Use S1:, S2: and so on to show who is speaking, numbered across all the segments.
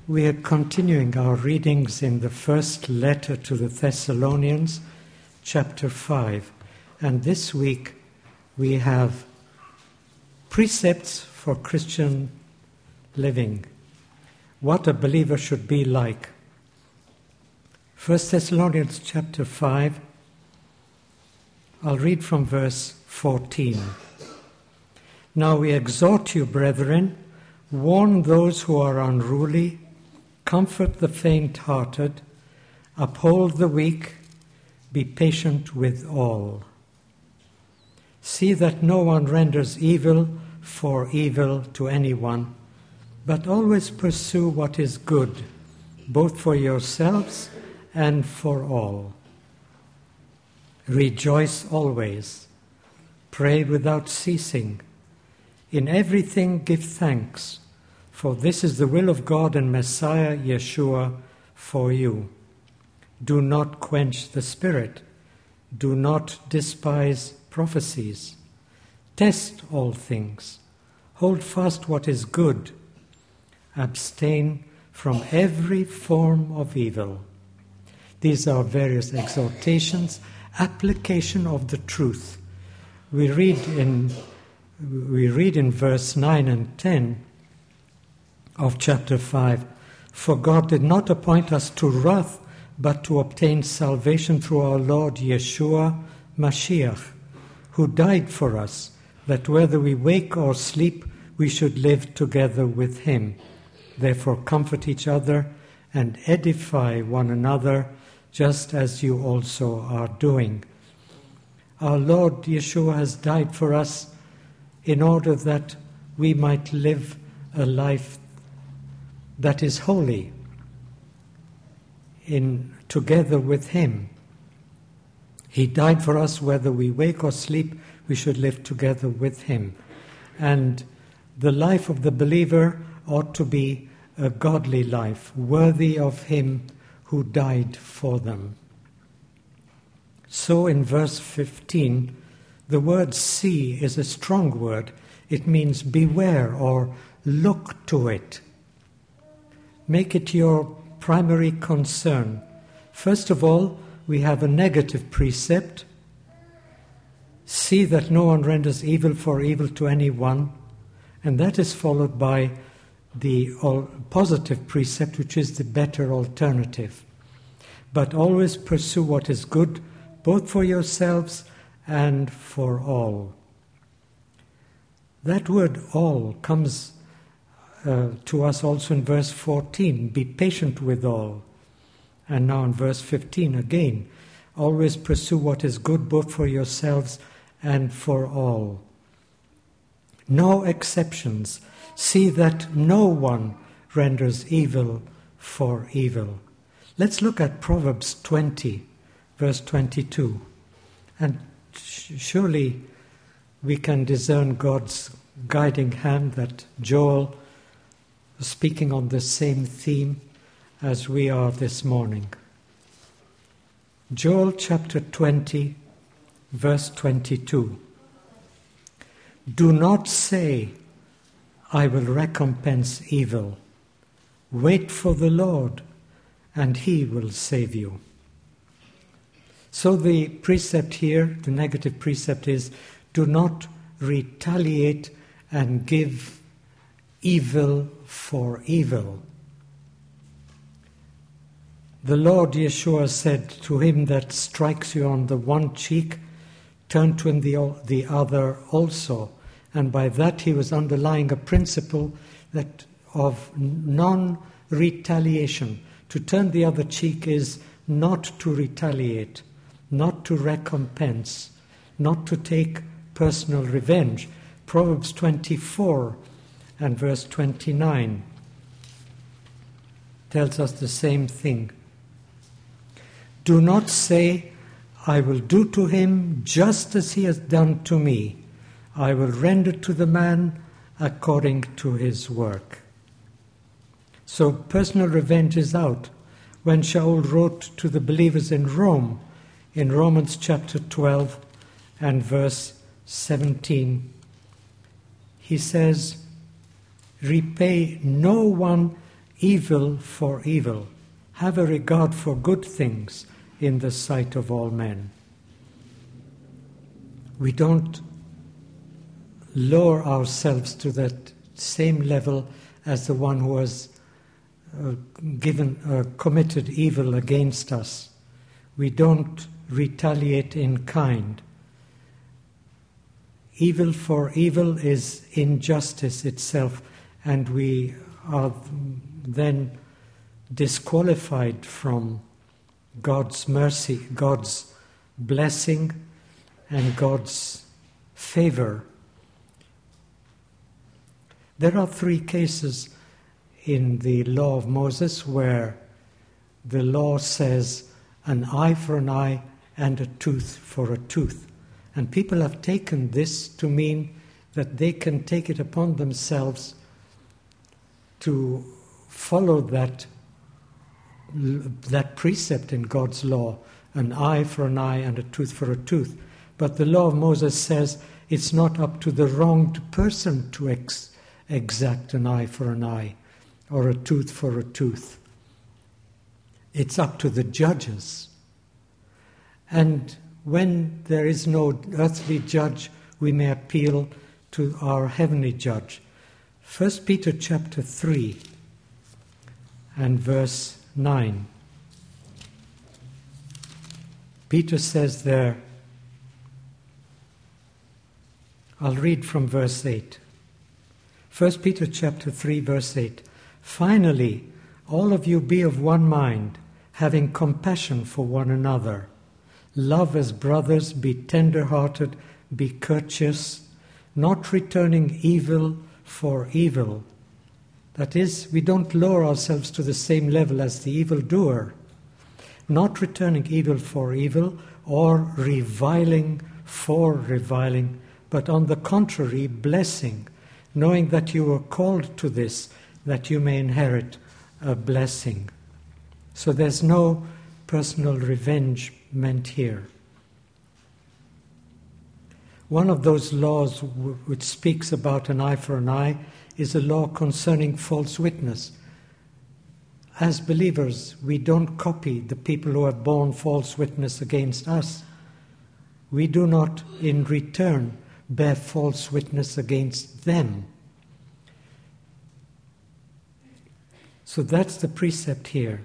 S1: We are continuing our readings in the first letter to the Thessalonians, chapter 5. And this week we have precepts for Christian living, what a believer should be like. 1 Thessalonians chapter 5, I'll read from verse 14. Now we exhort you, brethren, warn those who are unruly, comfort the faint-hearted, uphold the weak, be patient with all. See that no one renders evil for evil to anyone, but always pursue what is good, both for yourselves and for all. Rejoice always, pray without ceasing. In everything give thanks, for this is the will of God and Messiah Yeshua for you. Do not quench the Spirit. Do not despise prophecies. Test all things. Hold fast what is good. Abstain from every form of evil. These are various exhortations, application of the truth. We read in verse 9 and 10 of chapter 5, for God did not appoint us to wrath, but to obtain salvation through our Lord Yeshua Mashiach, who died for us, that whether we wake or sleep, we should live together with him. Therefore comfort each other and edify one another, just as you also are doing. Our Lord Yeshua has died for us in order that we might live a life that is holy, together with him. He died for us, whether we wake or sleep, we should live together with him. And the life of the believer ought to be a godly life, worthy of him who died for them. So in verse 15, the word see is a strong word. It means beware or look to it. Make it your primary concern. First of all, we have a negative precept. See that no one renders evil for evil to anyone. And that is followed by the positive precept, which is the better alternative. But always pursue what is good, both for yourselves and for all. That word all comes to us also in verse 14, be patient with all. And now in verse 15 again, always pursue what is good both for yourselves and for all. No exceptions. See that no one renders evil for evil. Let's look at Proverbs 20, verse 22. And surely we can discern God's guiding hand, that Joel was speaking on the same theme as we are this morning. Joel chapter 20, verse 22. Do not say, I will recompense evil. Wait for the Lord, and he will save you. So the precept here, the negative precept is, do not retaliate and give evil for evil. The Lord Yeshua said, to him that strikes you on the one cheek, turn to him the other also. And by that he was underlying a principle that of non-retaliation. To turn the other cheek is not to retaliate, not to recompense, not to take personal revenge. Proverbs 24 and verse 29 tells us the same thing. Do not say, I will do to him just as he has done to me. I will render to the man according to his work. So personal revenge is out. When Shaul wrote to the believers in Rome, in Romans chapter 12 and verse 17, he says, repay no one evil for evil. Have a regard for good things in the sight of all men. We don't lower ourselves to that same level as the one who has committed evil against us. We don't retaliate in kind. Evil for evil is injustice itself, and we are then disqualified from God's mercy, God's blessing, and God's favor. There are 3 cases in the law of Moses where the law says an eye for an eye and a tooth for a tooth. And people have taken this to mean that they can take it upon themselves to follow that precept in God's law, an eye for an eye and a tooth for a tooth. But the law of Moses says it's not up to the wronged person to exact an eye for an eye or a tooth for a tooth. It's up to the judges. And when there is no earthly judge, we may appeal to our heavenly judge. 1 Peter chapter 3 and verse 9. Peter says there, I'll read from verse 8. 1 Peter chapter 3 verse 8. Finally, all of you be of one mind, having compassion for one another. Love as brothers, be tender-hearted, be courteous, not returning evil for evil. That is, we don't lower ourselves to the same level as the evildoer. Not returning evil for evil or reviling for reviling, but on the contrary, blessing, knowing that you were called to this, that you may inherit a blessing. So there's no personal revenge meant here. One of those laws which speaks about an eye for an eye is a law concerning false witness. As believers, we don't copy the people who have borne false witness against us. We do not, in return, bear false witness against them. So that's the precept here.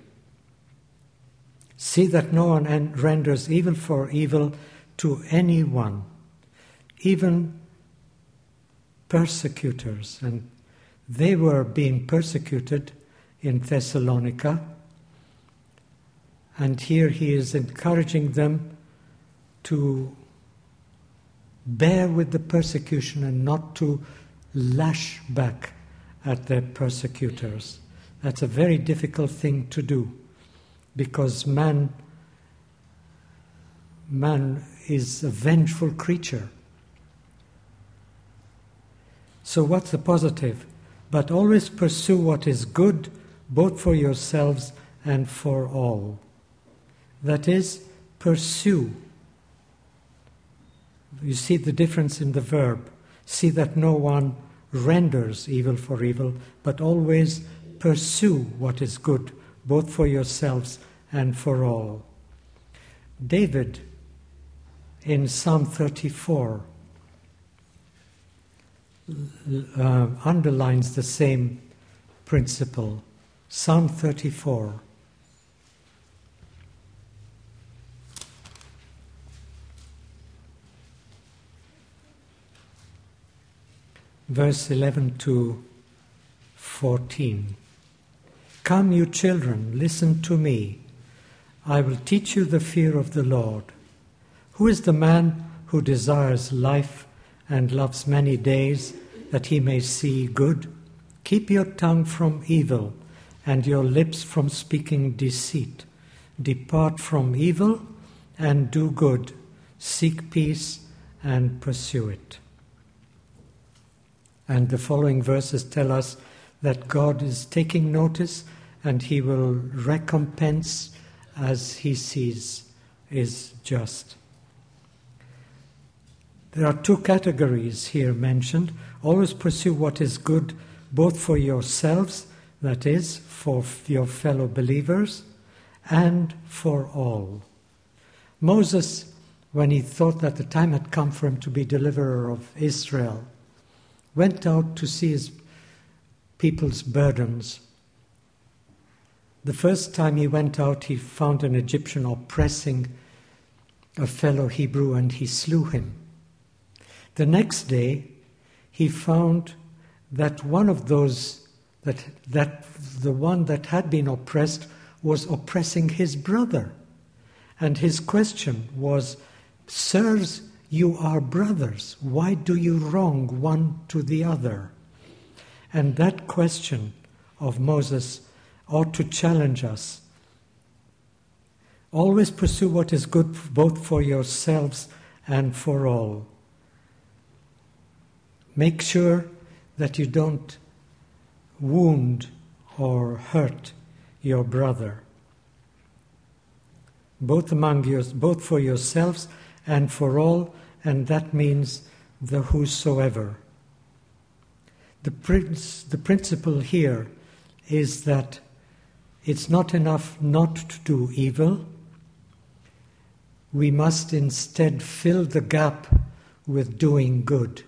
S1: See that no one renders evil for evil to anyone, even persecutors. And they were being persecuted in Thessalonica. And here he is encouraging them to bear with the persecution and not to lash back at their persecutors. That's a very difficult thing to do, because man is a vengeful creature. So what's the positive? But always pursue what is good, both for yourselves and for all. That is, pursue. You see the difference in the verb. See that no one renders evil for evil, but always pursue what is good, both for yourselves and for all. David, in Psalm 34, underlines the same principle. Psalm 34. Verse 11 to 14. Come, you children, listen to me. I will teach you the fear of the Lord. Who is the man who desires life and loves many days, that he may see good? Keep your tongue from evil and your lips from speaking deceit. Depart from evil and do good. Seek peace and pursue it. And the following verses tell us that God is taking notice and he will recompense as he sees is just. There are 2 categories here mentioned. Always pursue what is good, both for yourselves, that is, for your fellow believers and for all. Moses, when he thought that the time had come for him to be deliverer of Israel, went out to see his people's burdens. The first time he went out, he found an Egyptian oppressing a fellow Hebrew and he slew him. The next day, he found that one of those, that the one that had been oppressed was oppressing his brother. And his question was, "Sirs, you are brothers. Why do you wrong one to the other?" And that question of Moses ought to challenge us. Always pursue what is good both for yourselves and for all. Make sure that you don't wound or hurt your brother. Both for yourselves and for all, and that means the whosoever. The principle here is that it's not enough not to do evil. We must instead fill the gap with doing good.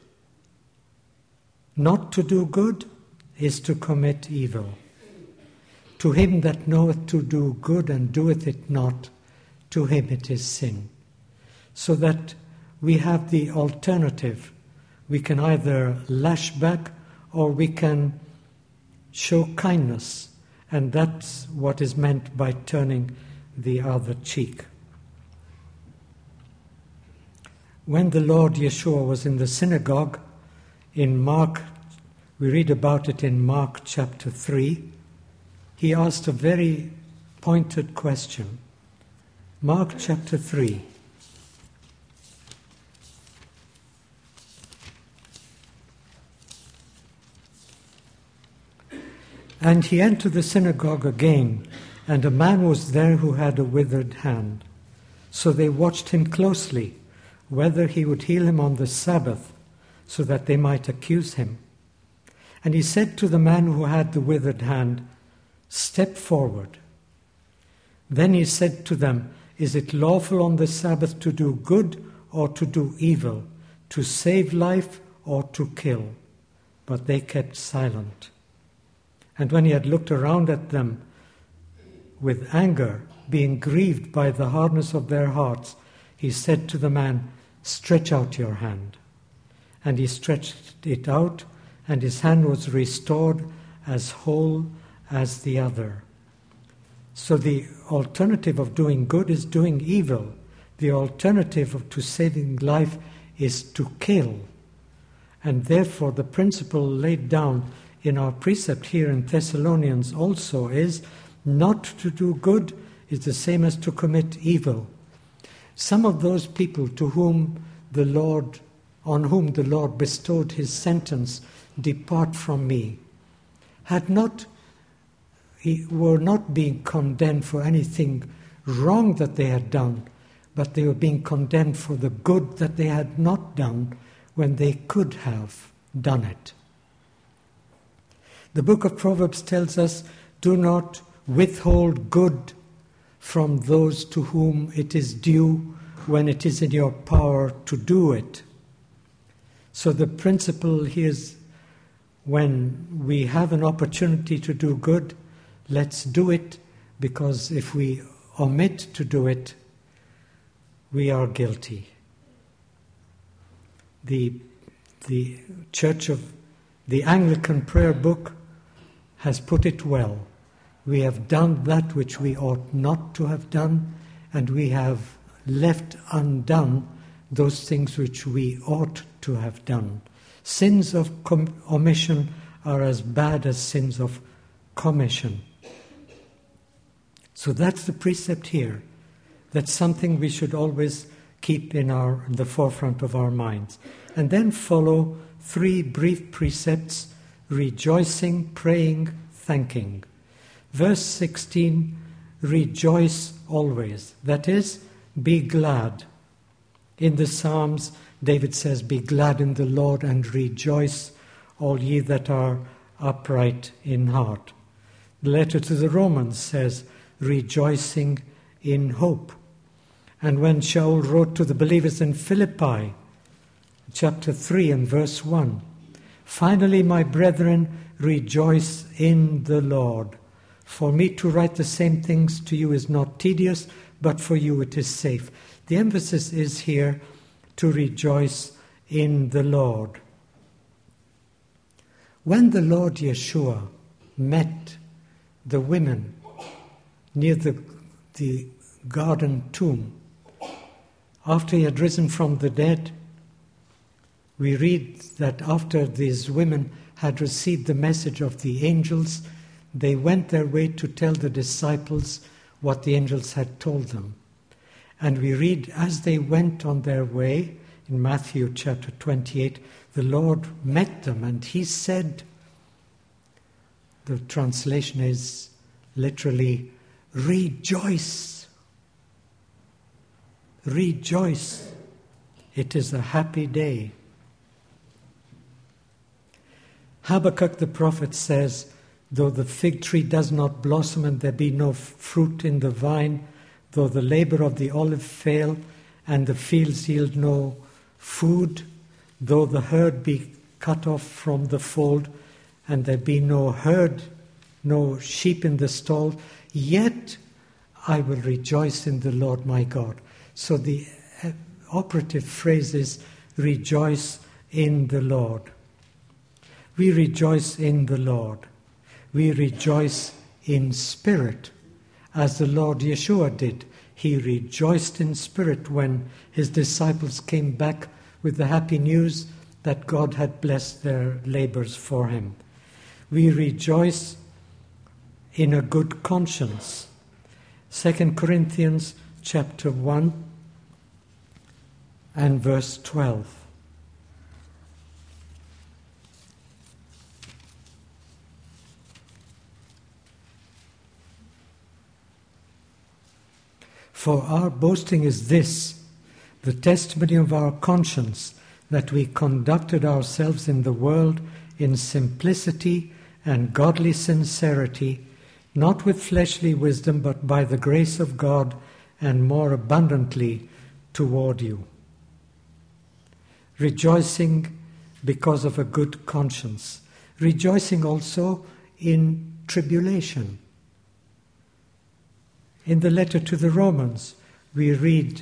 S1: Not to do good is to commit evil. To him that knoweth to do good and doeth it not, to him it is sin. So that we have the alternative. We can either lash back or we can show kindness. And that's what is meant by turning the other cheek. When the Lord Yeshua was in the synagogue, in Mark, we read about it in Mark chapter 3, he asked a very pointed question. Mark chapter 3. And he entered the synagogue again, and a man was there who had a withered hand. So they watched him closely, whether he would heal him on the Sabbath, so that they might accuse him. And he said to the man who had the withered hand, "Step forward." Then he said to them, "Is it lawful on the Sabbath to do good or to do evil, to save life or to kill?" But they kept silent. And when he had looked around at them with anger, being grieved by the hardness of their hearts, he said to the man, "Stretch out your hand." And he stretched it out, and his hand was restored as whole as the other. So the alternative of doing good is doing evil. The alternative to saving life is to kill. And therefore the principle laid down in our precept here in Thessalonians also is not to do good is the same as to commit evil. Some of those people on whom the Lord bestowed his sentence, "Depart from me," were not being condemned for anything wrong that they had done, but they were being condemned for the good that they had not done when they could have done it. The book of Proverbs tells us, "Do not withhold good from those to whom it is due when it is in your power to do it." So the principle here is, when we have an opportunity to do good, let's do it, because if we omit to do it, we are guilty. The Anglican prayer book has put it well. We have done that which we ought not to have done, and we have left undone those things which we ought to have done. Sins of omission are as bad as sins of commission. So that's the precept here. That's something we should always keep in the forefront of our minds. And then follow 3 brief precepts: rejoicing, praying, thanking. Verse 16, rejoice always. That is, be glad. In the Psalms, David says, "Be glad in the Lord and rejoice, all ye that are upright in heart." The letter to the Romans says, rejoicing in hope. And when Shaul wrote to the believers in Philippi, chapter 3 and verse 1, finally, my brethren, rejoice in the Lord. For me to write the same things to you is not tedious, but for you it is safe. The emphasis is here to rejoice in the Lord. When the Lord Yeshua met the women near the garden tomb, after he had risen from the dead, we read that after these women had received the message of the angels, they went their way to tell the disciples what the angels had told them. And we read, as they went on their way, in Matthew chapter 28, the Lord met them and he said, the translation is literally, rejoice. Rejoice. It is a happy day. Habakkuk the prophet says, though the fig tree does not blossom and there be no fruit in the vine, though the labor of the olive fail and the fields yield no food, though the herd be cut off from the fold and there be no herd, no sheep in the stall, yet I will rejoice in the Lord my God. So the operative phrase is rejoice in the Lord. We rejoice in the Lord. We rejoice in spirit, as the Lord Yeshua did. He rejoiced in spirit when his disciples came back with the happy news that God had blessed their labors for him. We rejoice in a good conscience. 2 Corinthians chapter 1 and verse 12. For our boasting is this, the testimony of our conscience, that we conducted ourselves in the world in simplicity and godly sincerity, not with fleshly wisdom, but by the grace of God, and more abundantly toward you. Rejoicing because of a good conscience. Rejoicing also in tribulation. In the letter to the Romans, we read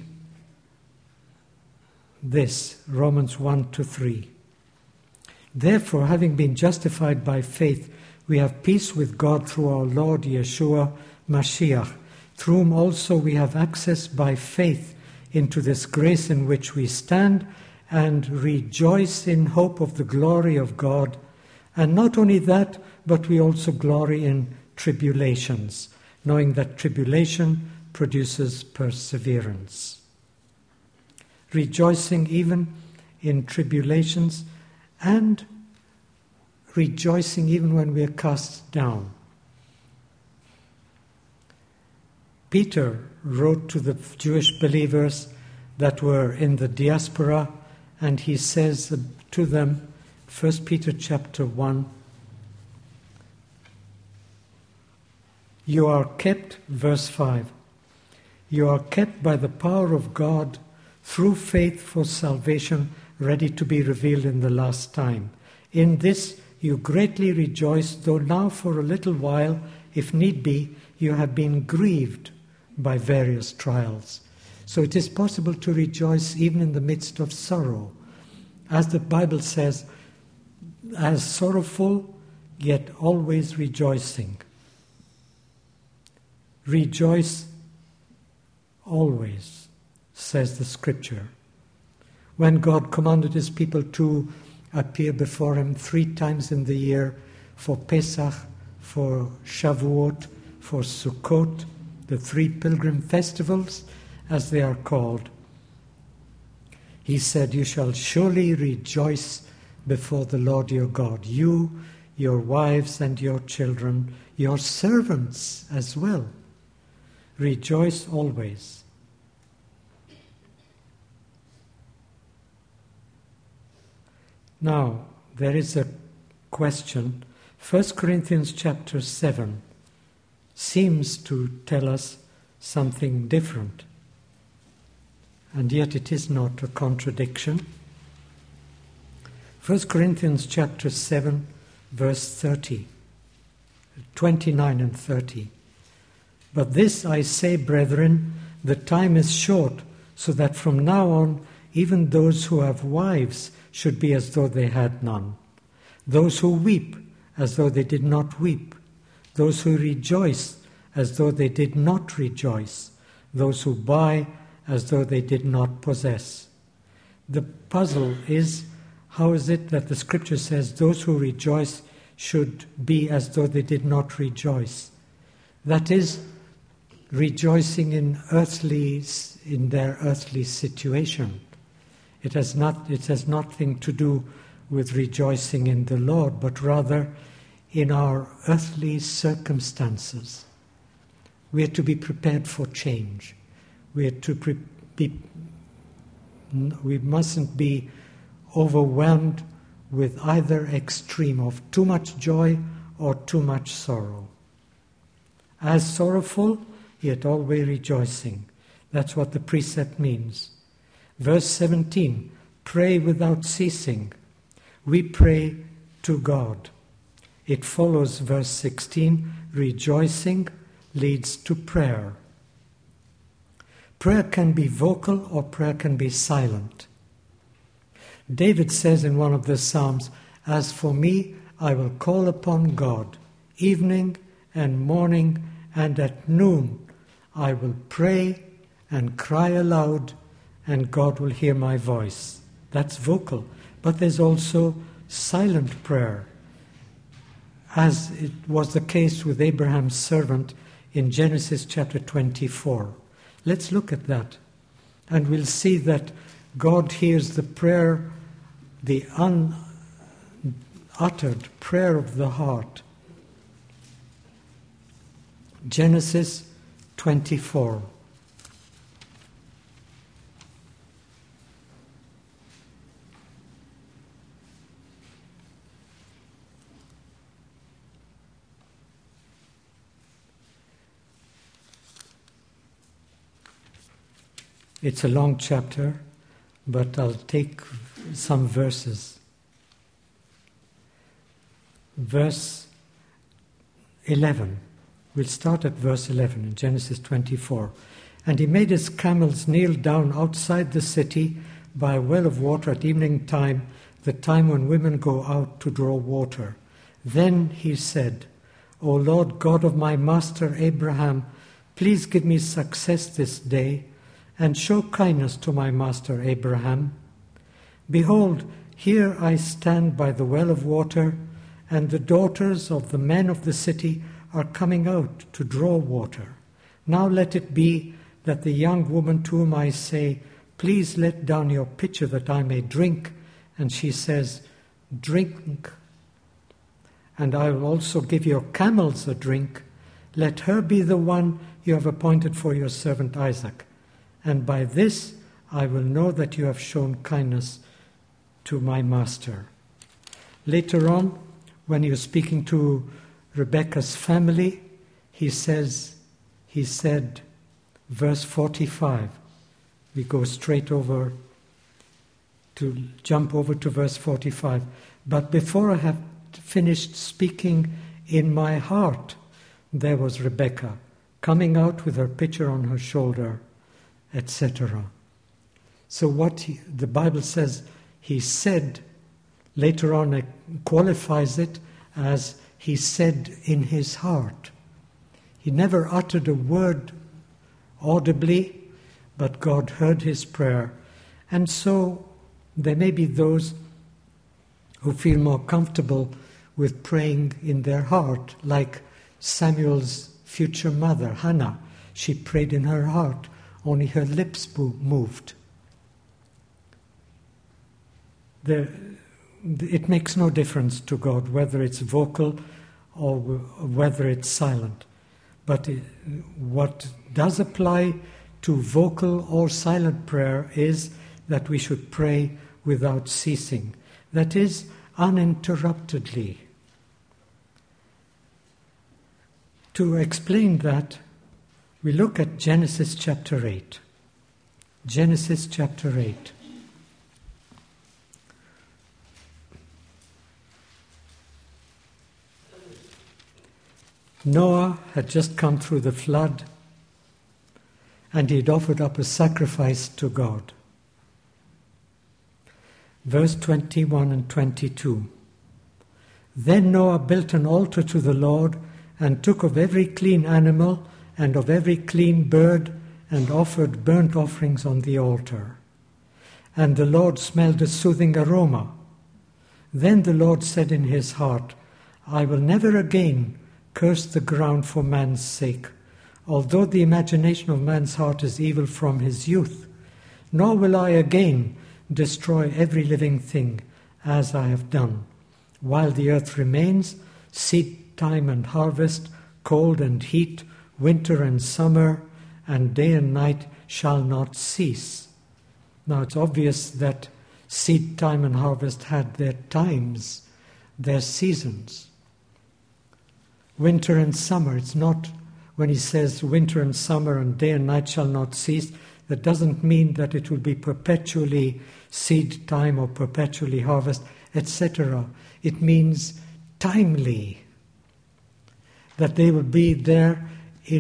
S1: this, Romans 1-3. Therefore, having been justified by faith, we have peace with God through our Lord Yeshua Mashiach, through whom also we have access by faith into this grace in which we stand, and rejoice in hope of the glory of God. And not only that, but we also glory in tribulations, knowing that tribulation produces perseverance. Rejoicing even in tribulations, and rejoicing even when we are cast down. Peter wrote to the Jewish believers that were in the diaspora, and he says to them, 1 Peter chapter 1, you are kept, verse 5, you are kept by the power of God through faith for salvation, ready to be revealed in the last time. In this you greatly rejoice, though now for a little while, if need be, you have been grieved by various trials. So it is possible to rejoice even in the midst of sorrow. As the Bible says, as sorrowful, yet always rejoicing. Rejoice always, says the Scripture. When God commanded his people to appear before him 3 times in the year, for Pesach, for Shavuot, for Sukkot, the 3 pilgrim festivals, as they are called, he said, you shall surely rejoice before the Lord your God, you, your wives and your children, your servants as well. Rejoice always. Now, there is a question. 1 Corinthians chapter 7 seems to tell us something different. And yet it is not a contradiction. 1 Corinthians chapter 7, verse 30, 29 and 30. But this I say, brethren, the time is short, so that from now on even those who have wives should be as though they had none. Those who weep as though they did not weep. Those who rejoice as though they did not rejoice. Those who buy as though they did not possess. The puzzle is, how is it that the scripture says those who rejoice should be as though they did not rejoice? That is, rejoicing in their earthly situation. It has nothing to do with rejoicing in the Lord, but rather in our earthly circumstances. We are to be prepared for change. We mustn't be overwhelmed with either extreme of too much joy or too much sorrow. As sorrowful, yet always rejoicing. That's what the precept means. Verse 17, pray without ceasing. We pray to God. It follows verse 16, rejoicing leads to prayer. Prayer can be vocal or prayer can be silent. David says in one of the Psalms, as for me, I will call upon God, evening and morning and at noon. I will pray and cry aloud, and God will hear my voice. That's vocal. But there's also silent prayer, as it was the case with Abraham's servant in Genesis chapter 24. Let's look at that, and we'll see that God hears the prayer, the unuttered prayer of the heart. Genesis 24. It's a long chapter, but I'll take some verses. Verse 11. We'll start at verse 11 in Genesis 24. And he made his camels kneel down outside the city by a well of water at evening time, the time when women go out to draw water. Then he said, O Lord God of my master Abraham, please give me success this day, and show kindness to my master Abraham. Behold, here I stand by the well of water, and the daughters of the men of the city are coming out to draw water. Now let it be that the young woman to whom I say, please let down your pitcher that I may drink, and she says, drink, and I will also give your camels a drink, let her be the one you have appointed for your servant Isaac. And by this I will know that you have shown kindness to my master. Later on, when he was speaking to Rebekah's family, he said, verse 45, we go straight over to jump over to verse 45. But before I have finished speaking in my heart, there was Rebekah coming out with her pitcher on her shoulder, etc. So what the Bible says he said, later on it qualifies it as he said in his heart. He never uttered a word audibly, but God heard his prayer. And so there may be those who feel more comfortable with praying in their heart, like Samuel's future mother, Hannah. She prayed in her heart. Only her lips moved. It makes no difference to God whether it's vocal or whether it's silent. But what does apply to vocal or silent prayer is that we should pray without ceasing. That is, uninterruptedly. To explain that, we look at Genesis chapter 8. Genesis chapter 8. Noah had just come through the flood, and he'd offered up a sacrifice to God. Verse 21 and 22. Then Noah built an altar to the Lord, and took of every clean animal and of every clean bird, and offered burnt offerings on the altar. And the Lord smelled a soothing aroma. Then the Lord said in his heart, I will never again curse the ground for man's sake, although the imagination of man's heart is evil from his youth. Nor will I again destroy every living thing, as I have done. While the earth remains, seed time and harvest, cold and heat, winter and summer, and day and night shall not cease. Now it's obvious that seed time and harvest had their times, their seasons. Winter and summer, it's not when he says winter and summer and day and night shall not cease, that doesn't mean that it will be perpetually seed time or perpetually harvest, etc. It means timely, that they will be there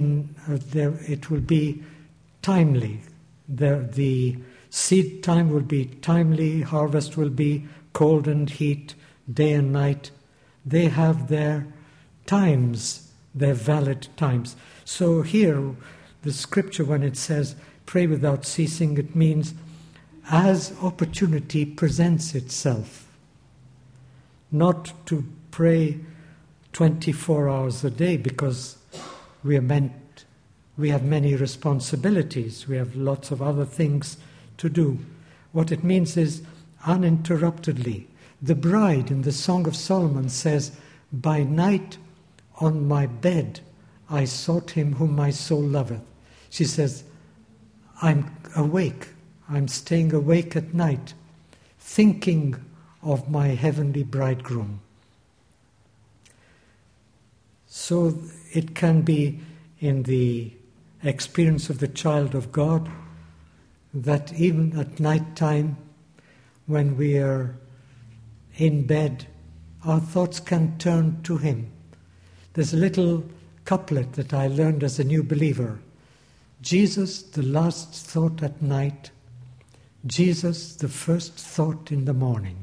S1: it will be timely. The seed time will be timely, harvest will be cold and heat, day and night. They have their times, their valid times. So here, the scripture, when it says, pray without ceasing, it means as opportunity presents itself. Not to pray 24 hours a day, because we have many responsibilities. We have lots of other things to do. What it means is uninterruptedly. The bride in the Song of Solomon says, by night on my bed I sought him whom my soul loveth. She says, I'm awake. I'm staying awake at night, thinking of my heavenly bridegroom. So it can be in the experience of the child of God that even at night time, when we are in bed, our thoughts can turn to him. There's a little couplet that I learned as a new believer. Jesus, the last thought at night. Jesus, the first thought in the morning.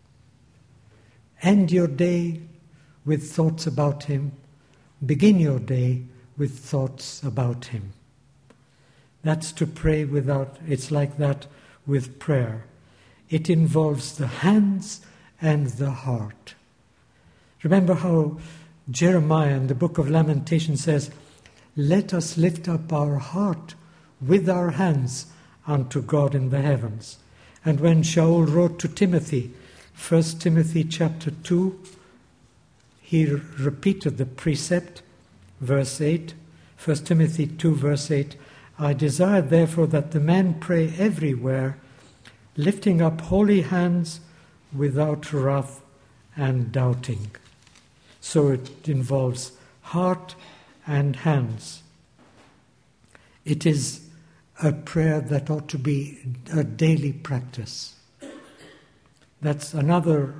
S1: End your day with thoughts about him. Begin your day with thoughts about him. That's to pray without, it's like that with prayer. It involves the hands and the heart. Remember how Jeremiah in the book of Lamentations says, let us lift up our heart with our hands unto God in the heavens. And when Shaul wrote to Timothy, 1 Timothy chapter 2, he repeated the precept, verse 8, 1 Timothy 2 verse 8, I desire therefore that the men pray everywhere, lifting up holy hands without wrath and doubting. So it involves heart and hands. It is a prayer that ought to be a daily practice. That's another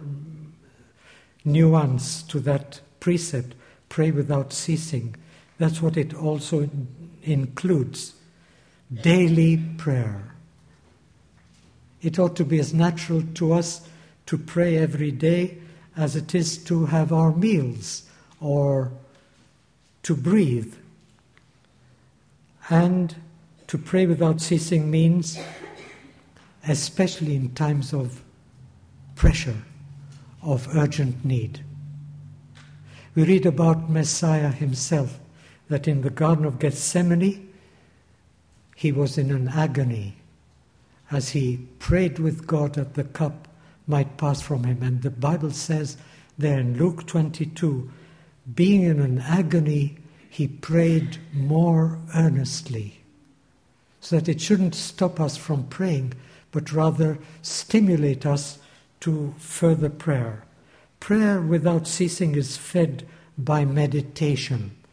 S1: nuance to that precept, pray without ceasing. That's what it also includes. Daily prayer. It ought to be as natural to us to pray every day as it is to have our meals or to breathe. And to pray without ceasing means, especially in times of pressure, of urgent need. We read about Messiah himself, that in the Garden of Gethsemane, he was in an agony as he prayed with God that the cup might pass from him. And the Bible says there in Luke 22, being in an agony, he prayed more earnestly, so that it shouldn't stop us from praying, but rather stimulate us to further prayer. Prayer without ceasing is fed by meditation.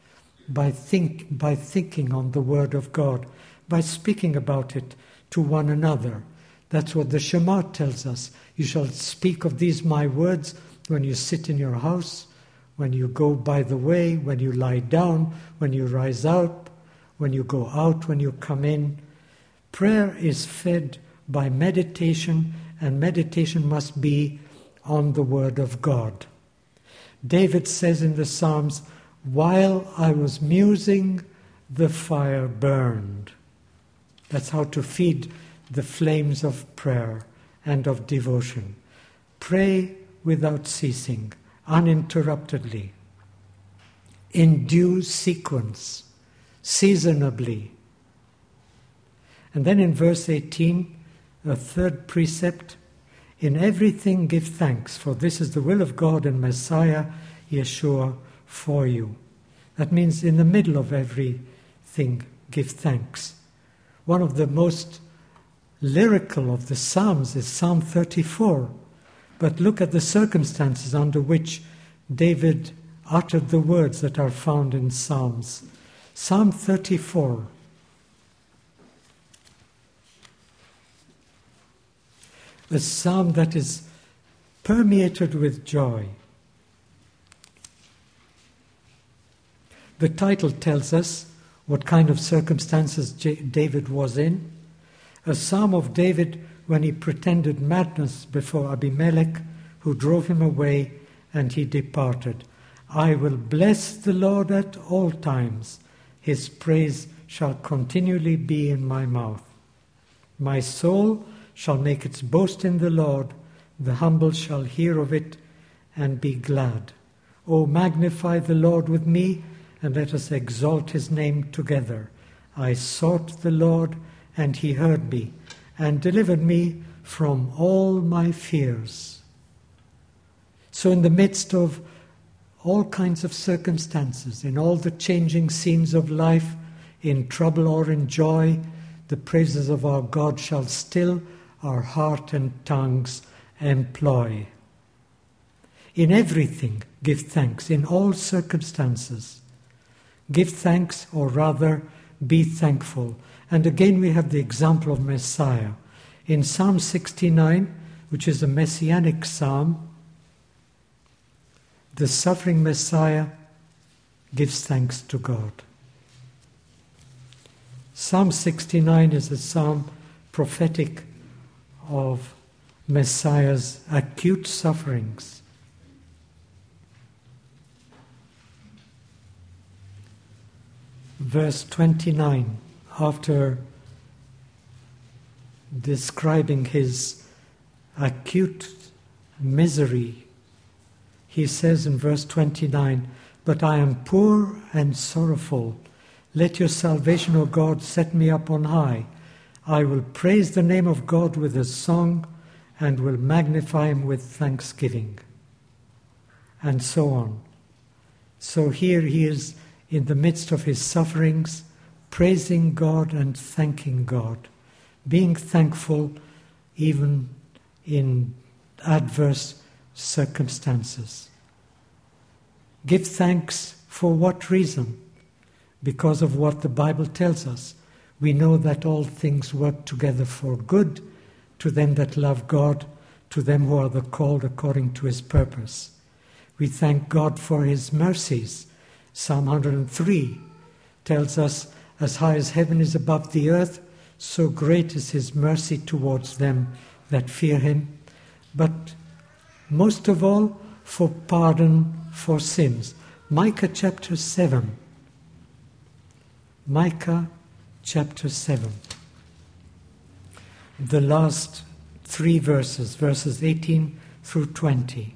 S1: by thinking on the Word of God, by speaking about it to one another. That's what the Shema tells us. You shall speak of these my words when you sit in your house, when you go by the way, when you lie down, when you rise up, when you go out, when you come in. Prayer is fed by meditation, and meditation must be on the Word of God. David says in the Psalms, while I was musing, the fire burned. That's how to feed the flames of prayer and of devotion. Pray without ceasing, uninterruptedly, in due sequence, seasonably. And then in verse 18, a third precept, in everything give thanks, for this is the will of God and Messiah, Yeshua, for you. That means in the middle of everything, give thanks. One of the most lyrical of the Psalms is Psalm 34. But look at the circumstances under which David uttered the words that are found in Psalms. Psalm 34. A psalm that is permeated with joy. The title tells us what kind of circumstances David was in. A psalm of David when he pretended madness before Abimelech, who drove him away, and he departed. I will bless the Lord at all times. His praise shall continually be in my mouth. My soul shall make its boast in the Lord. The humble shall hear of it and be glad. O magnify the Lord with me, and let us exalt his name together. I sought the Lord, and he heard me, and delivered me from all my fears. So in the midst of all kinds of circumstances, in all the changing scenes of life, in trouble or in joy, the praises of our God shall still our heart and tongues employ. In everything give thanks, in all circumstances. Give thanks, or rather, be thankful. And again we have the example of Messiah. In Psalm 69, which is a messianic psalm, the suffering Messiah gives thanks to God. Psalm 69 is a psalm prophetic of Messiah's acute sufferings. Verse 29, after describing his acute misery, he says in verse 29, but I am poor and sorrowful. Let your salvation, O God, set me up on high. I will praise the name of God with a song and will magnify him with thanksgiving. And so on. So here he is in the midst of his sufferings, praising God and thanking God, being thankful even in adverse circumstances. Give thanks for what reason? Because of what the Bible tells us. We know that all things work together for good to them that love God, to them who are the called according to his purpose. We thank God for his mercies. Psalm 103 tells us, as high as heaven is above the earth, so great is his mercy towards them that fear him. But most of all, for pardon for sins. Micah chapter 7. Micah chapter 7. The last three verses, verses 18 through 20.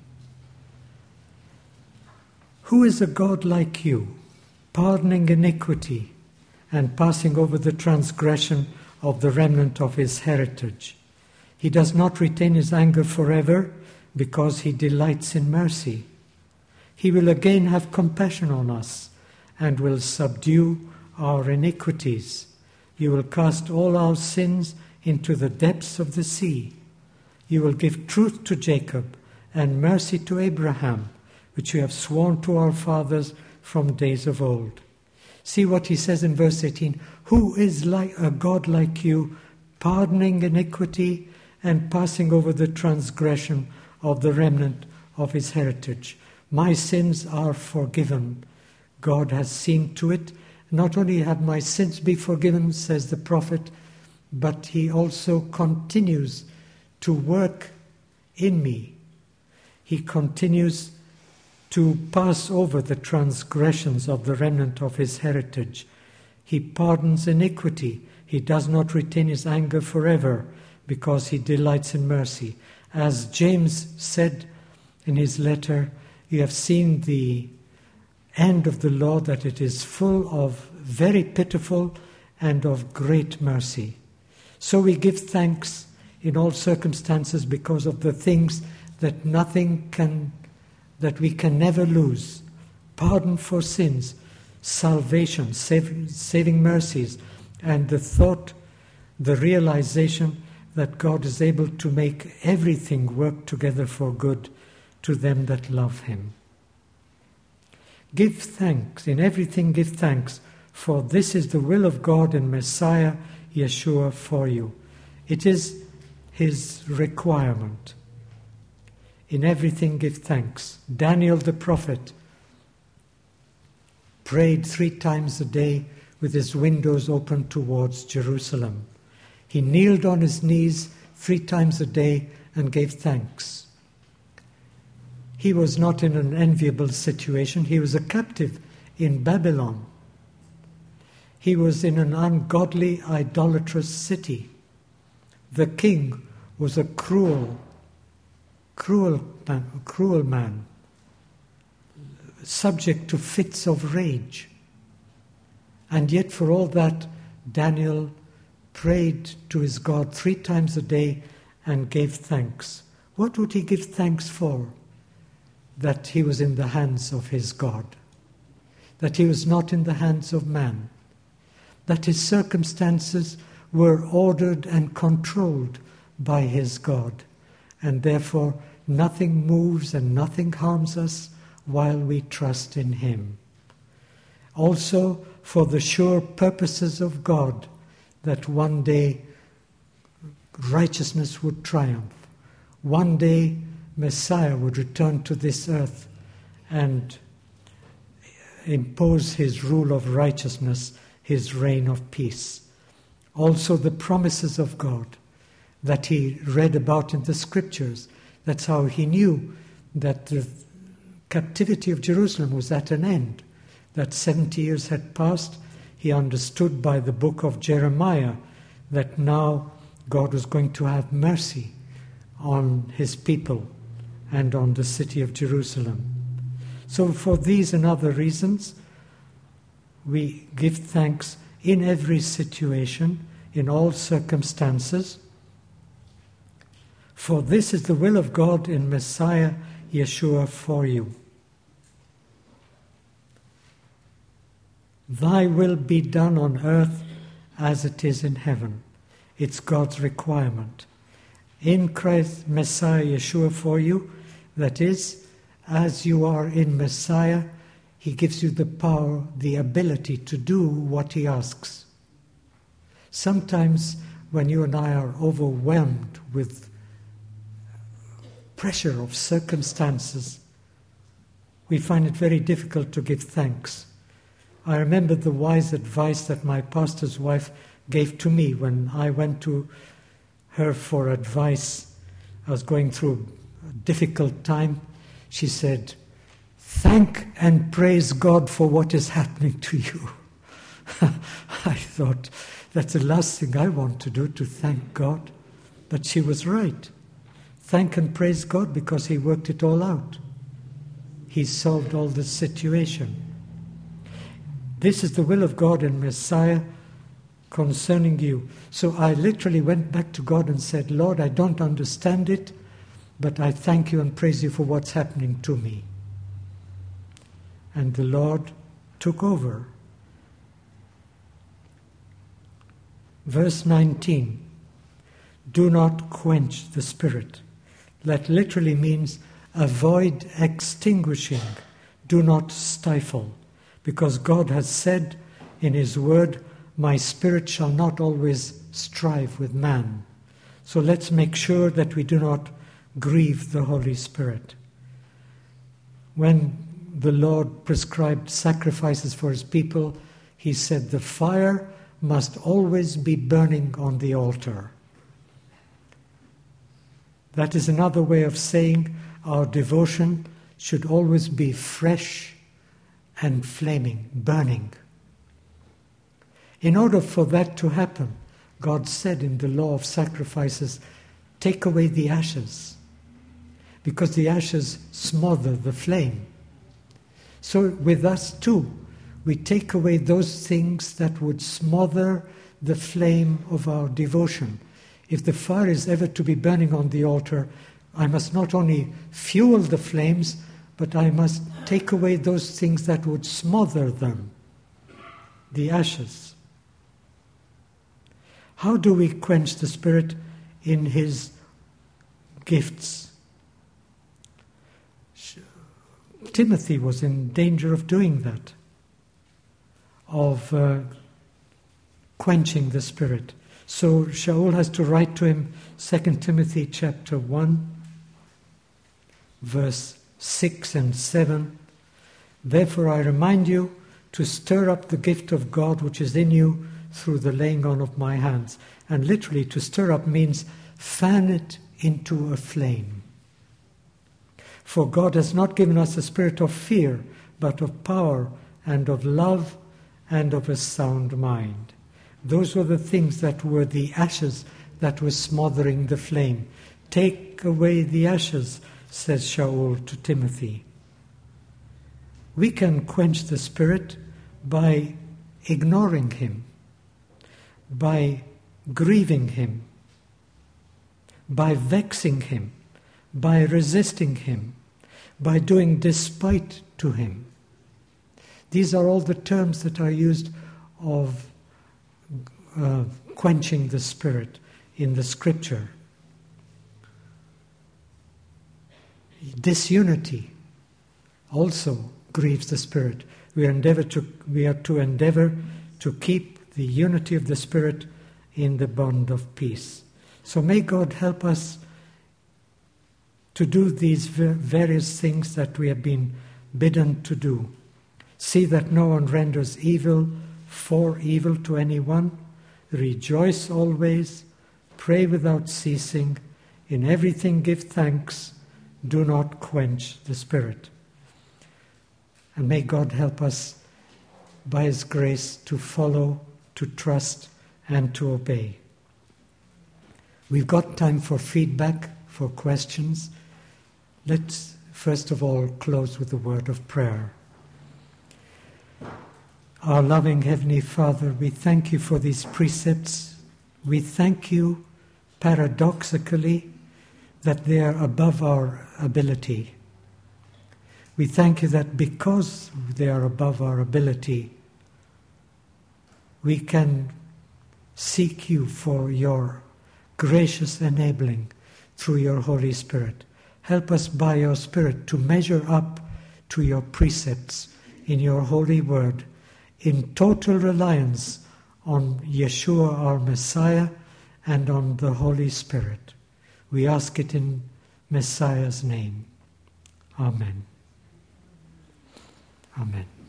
S1: Who is a God like you, pardoning iniquity and passing over the transgression of the remnant of his heritage? He does not retain his anger forever because he delights in mercy. He will again have compassion on us and will subdue our iniquities. You will cast all our sins into the depths of the sea. You will give truth to Jacob and mercy to Abraham, which you have sworn to our fathers from days of old. See what he says in verse 18. Who is like a God like you, pardoning iniquity and passing over the transgression of the remnant of his heritage? My sins are forgiven. God has seen to it. Not only have my sins be forgiven, says the prophet, but he also continues to work in me. He continues to pass over the transgressions of the remnant of his heritage. He pardons iniquity. He does not retain his anger forever because he delights in mercy. As James said in his letter, you have seen the end of the law, that it is full of very pitiful and of great mercy. So we give thanks in all circumstances because of the things that we can never lose. Pardon for sins, salvation, saving mercies, and the realization that God is able to make everything work together for good to them that love him. Give thanks, in everything give thanks, for this is the will of God in Messiah Yeshua for you. It is his requirement. In everything give thanks. Daniel the prophet prayed 3 times a day with his windows open towards Jerusalem. He kneeled on his knees 3 times a day and gave thanks. He was not in an enviable situation. He was a captive in Babylon. He was in an ungodly, idolatrous city. The king was a cruel man, subject to fits of rage. And yet for all that, Daniel prayed to his God 3 times a day and gave thanks. What would he give thanks for? That he was in the hands of his God, that he was not in the hands of man, that his circumstances were ordered and controlled by his God, and therefore nothing moves and nothing harms us while we trust in him. Also for the sure purposes of God, that one day righteousness would triumph. One day Messiah would return to this earth and impose his rule of righteousness, his reign of peace. Also the promises of God that he read about in the scriptures. That's how he knew that the captivity of Jerusalem was at an end, that 70 years had passed. He understood by the book of Jeremiah that now God was going to have mercy on his people and on the city of Jerusalem. So for these and other reasons, we give thanks in every situation, in all circumstances. For this is the will of God in Messiah Yeshua for you. Thy will be done on earth as it is in heaven. It's God's requirement. In Christ Messiah Yeshua for you, that is, as you are in Messiah, he gives you the power, the ability to do what he asks. Sometimes when you and I are overwhelmed with pressure of circumstances, we find it very difficult to give thanks. I remember the wise advice that my pastor's wife gave to me when I went to her for advice. I was going through a difficult time. She said, "Thank and praise God for what is happening to you." I thought, that's the last thing I want to do, to thank God. But she was right. Thank and praise God because he worked it all out. He solved all the situation. This is the will of God in Messiah concerning you. So I literally went back to God and said, Lord, I don't understand it, but I thank you and praise you for what's happening to me. And the Lord took over. Verse 19, do not quench the Spirit. That literally means avoid extinguishing. Do not stifle. Because God has said in his word, "My spirit shall not always strive with man." So let's make sure that we do not grieve the Holy Spirit. When the Lord prescribed sacrifices for his people, he said the fire must always be burning on the altar. That is another way of saying our devotion should always be fresh and flaming, burning. In order for that to happen, God said in the law of sacrifices, take away the ashes, because the ashes smother the flame. So with us too, we take away those things that would smother the flame of our devotion. If the fire is ever to be burning on the altar, I must not only fuel the flames, but I must take away those things that would smother them, the ashes. How do we quench the Spirit in his gifts? Timothy was in danger of doing that, of quenching the Spirit. So Shaul has to write to him 2 Timothy chapter 1, verse 6 and 7. "Therefore I remind you to stir up the gift of God which is in you through the laying on of my hands." And literally to stir up means fan it into a flame. "For God has not given us a spirit of fear, but of power and of love and of a sound mind." Those were the things that were the ashes that were smothering the flame. Take away the ashes, says Shaul to Timothy. We can quench the Spirit by ignoring him, by grieving him, by vexing him, by resisting him, by doing despite to him. These are all the terms that are used of quenching the Spirit in the Scripture. Disunity also grieves the Spirit. We are to endeavor to keep the unity of the Spirit in the bond of peace. So may God help us to do these various things that we have been bidden to do. See that no one renders evil for evil to anyone. Rejoice always. Pray without ceasing. In everything give thanks. Do not quench the Spirit. And may God help us by his grace to follow, to trust, and to obey. We've got time for feedback, for questions. Let's first of all close with a word of prayer. Our loving Heavenly Father, we thank you for these precepts. We thank you, paradoxically, that they are above our ability. We thank you that because they are above our ability, we can seek you for your gracious enabling through your Holy Spirit. Help us by your Spirit to measure up to your precepts in your holy word, in total reliance on Yeshua, our Messiah, and on the Holy Spirit. We ask it in Messiah's name. Amen. Amen.